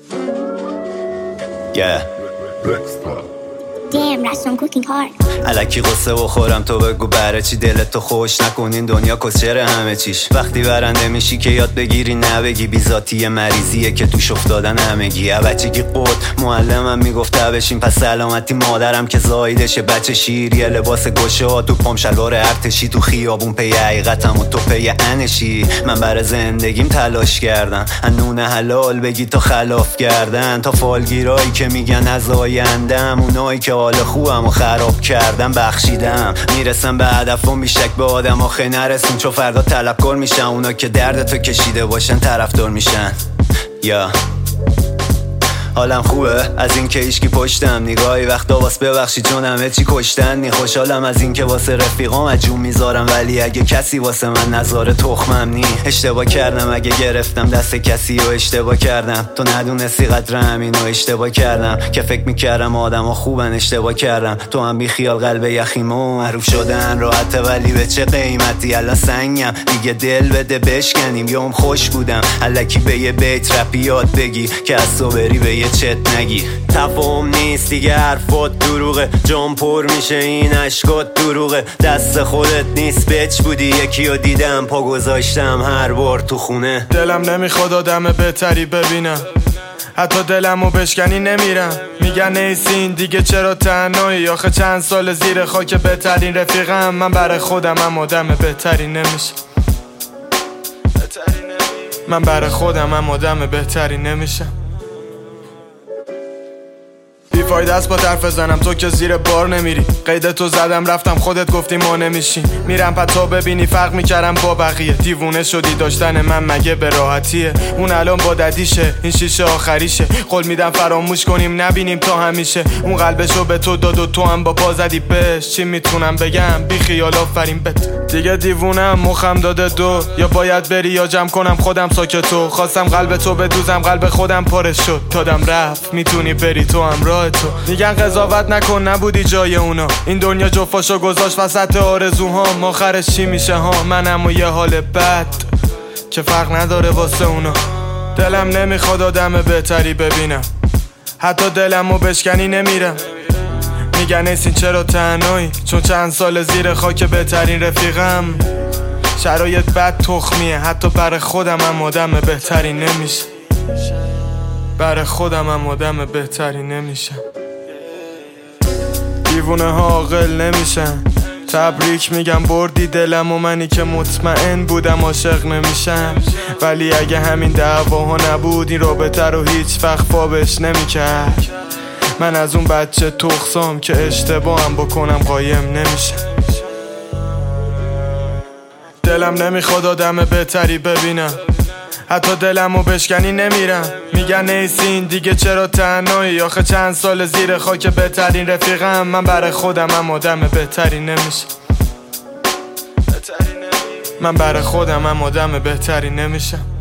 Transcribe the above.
Yeah. Damn, Raston cooking hard. الکی قصه بخورم تو بگو برای چی دلتو خوش نکنین دنیا کسچره همه چیش. وقتی برنده میشی که یاد بگیری نبگی بیزاتی مریضیه که توش افتادن همگی. بچگی قد معلمم میگفت بشین پس سلامتی مادرم که زایدشه بچه شیریه لباس گوشه ها تو پام شلوار ارتشی تو خیابون پی حقیقتم و تو پی انشی. من برای زندگیم تلاش کردم نون حلال بگی تا خلاف کردن تا فالگیرایی که میگن از آیندم اونایی که حال خوبم و خراب کردم بخشیدم. میرسم به هدف و میشک به آدم آخه نرسیم چون فردا طلبکار میشن اونا که درد تو کشیده باشن طرفدار میشن. یا حالم خوبه از این که ایشکی پشتم نگاهی وقتا واس ببخشی چون همه چی کشتن. خوشحالم از این که واسه رفیقام اجوم میذارم ولی اگه کسی واسه من نذاره تخمم نی. اشتباه کردم اگه گرفتم دست کسی و اشتباه کردم تو ندونستی قدر همین و اشتباه کردم که فکر میکردم آدم ها خوبن اشتباه کردم. تو هم بی خیال قلب یخیم و معروف شدن راحته ولی به چه قیمتی الان سنگم دیگه دل بده بشکنیم. یوم خوش بودم الکی به یه بیت رپی یاد بگی که از تو بری به یه چت نگی. تفاهم نیست دیگه حرفات دروغه جام پر میشه این اشکات دروغه. دست خودت نیست بچ بودی یکی رو دیدم پا گذاشتم هر بار تو خونه. دلم نمیخواد آدم بهتری ببینم حتی دلمو بشکنی نمیرم. میگن نیستین دیگه چرا تنهایی آخه چند سال زیر خاک بهترین رفیقم. من برای خودم هم آدم بهتری نمیشم. من برای خودم هم آدم بهتری نمیشم. بیفایده است با طرف زنم تو که زیر بار نمیری. قید تو زدم رفتم خودت گفتی ما نمیشین. میرم پا تو ببینی فرق میکردم با بقیه. دیوونه شدی داشتن من مگه به راحتیه. اون الان با ددیشه این شیشه آخریشه. قول میدم فراموش کنیم نبینیم تا همیشه. اون قلبشو به تو داد و تو هم با پا زدی بهش. چی میتونم بگم بی خیال آفرین بت. دیگه دیوونم مخم داده دو یا باید بری یا جمع کنم خودم ساکتو. خواستم قلب تو بدوزم قلب خودم پارش شد دادم رفت. میتونی بری تو هم راه تو. میگن قضاوت نکن نبودی جای اونا. این دنیا جفاشو گذاشت وسط آرزوهام. آخرش چی میشه ها منم و یه حال بد که فرق نداره واسه اونا. دلم نمیخواد آدم بهتری ببینم حتی دلمو بشکنی نمیرم. میگن نیستین چرا تنهایی چون چند سال زیر خاک بهترین رفیقم. شرایط بد تخمیه حتی برای خودم هم آدم بهتری نمیشه. برای خودم هم آدم بهتری نمیشم. دیوونه ها عاقل نمیشن. تبریک میگم بردی دلم و منی که مطمئن بودم عاشق نمیشم. ولی اگه همین دعواها نبود این رابطه رو هیچ وقت فابش نمیکرد. من از اون بچه تخصام که اشتباهم بکنم قایم نمیشم. دلم نمیخواد آدم بهتری ببینم حتی دلمو بشکنی نمیرم. میگن نیستین دیگه چرا تنهایی آخه چند سال زیر خاک بهترین رفیقم. من برای خودم هم آدم بهتری نمیشم. من برای خودم هم آدم بهتری نمیشم.